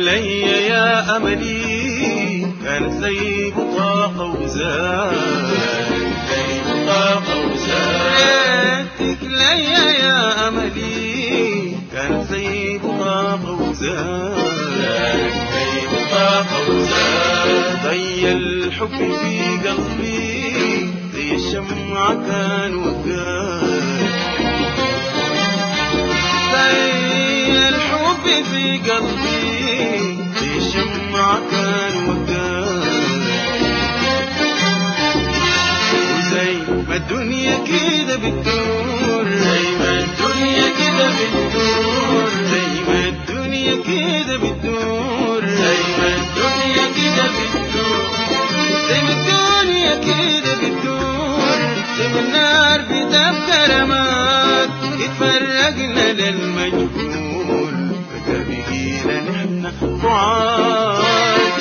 لي يا أملي كانت زي بطاقة وزاد، زي بطاقة وزاد. ريتك لي يا أملي كانت زي بطاقة وزاد، زي بطاقة وزاد. ضي الحب في قلبي زي الشمعة كان وقاد، زي الحب في قلبي زي الشمعة كان وقاد. وزي ما الدنيا كده بتدور، زي ما الدنيا كده بتدور، زي ما الدنيا كده بتدور، زي ما الدنيا كده بتدور، زي ما الدنيا كده بتدور، زي ما النار بتبقى رماد اتفرقنا للمجهول بقى بقينا نحن بعاد.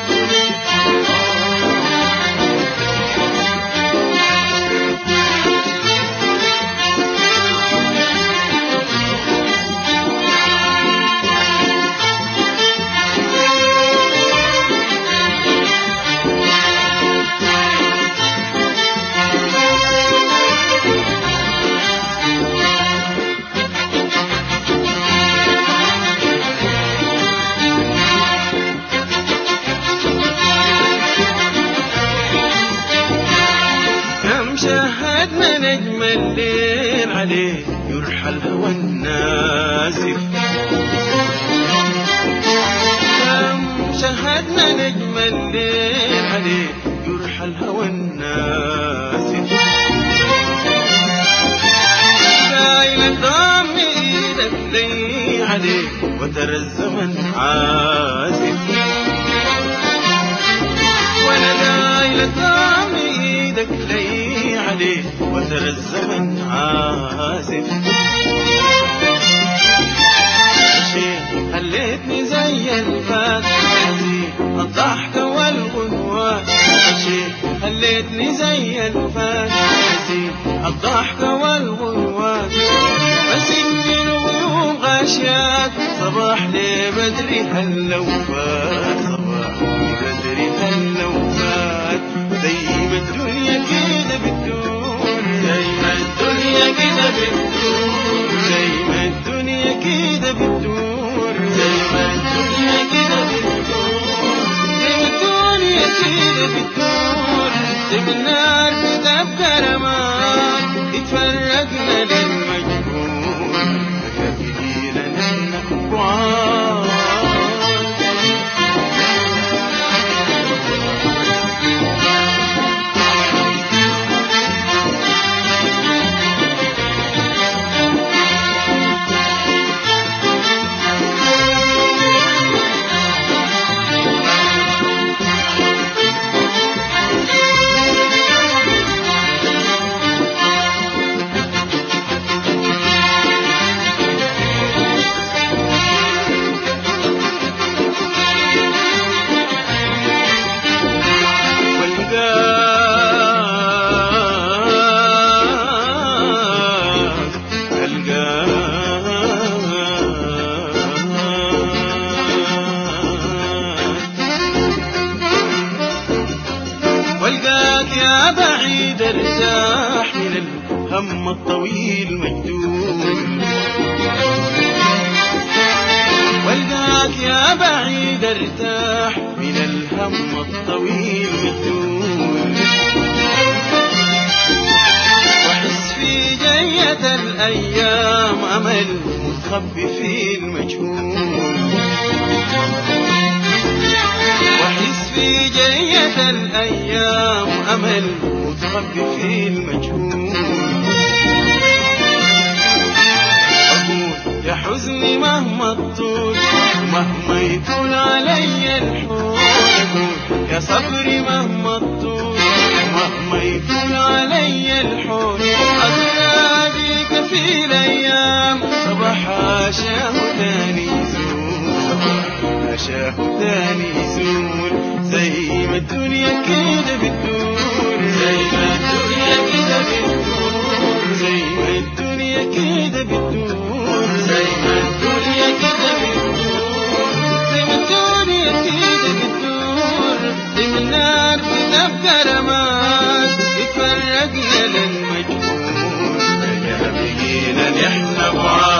شاهدنا نجم الليل عليه يرحى الهوى النازف، كم شاهدنا نجم الليل عليه يرحى الهوى النازف. دايما ضم ايدك لي عليه وترى الزمن عازف، وانا دايما ضم ايدك لي عليه وترى الزمن عازف. مشيت خليتني زي الفات حزين الضحك والغنوات، مشيت خليتني زي الفات حزين الضحك والغنوات. مسكني الغيوم غاشيات صباح لي بدري هلو فات، صباح بدري هلو فات. زي ما الدنيا كده بتدور، زي ما الدنيا كده بتدور، زي ما الدنيا كده بتدور، زي ما الدنيا كده بتدور، زي ما الدنيا كده بتدور، زي ما النار بتبقى رماد اتفرقنا للمجهول بقى بقينا نحن بعاد. والقاك يا بعيد ارتاح من الهم الطويل مجدول، والقاك يا بعيد ارتاح من الهم الطويل مجدول. واحس في جية الايام امل متخبي في المجهول، واحس في جية الايام امل متخبي في المجهول. اقول يا حزني مهما تطول ومهما يطول علي الحول، اقول يا صبري مهما تطول ومهما يطول علي الحول. أناديك في الايام صباح عشاه تاني يزول، صباح عشاه تاني يزول. زي ما الدنيا كده بتدور، زي ما الدنيا كده بتدور، زي ما الدنيا كده بتدور، زي ما الدنيا كده بتدور، زي ما أبو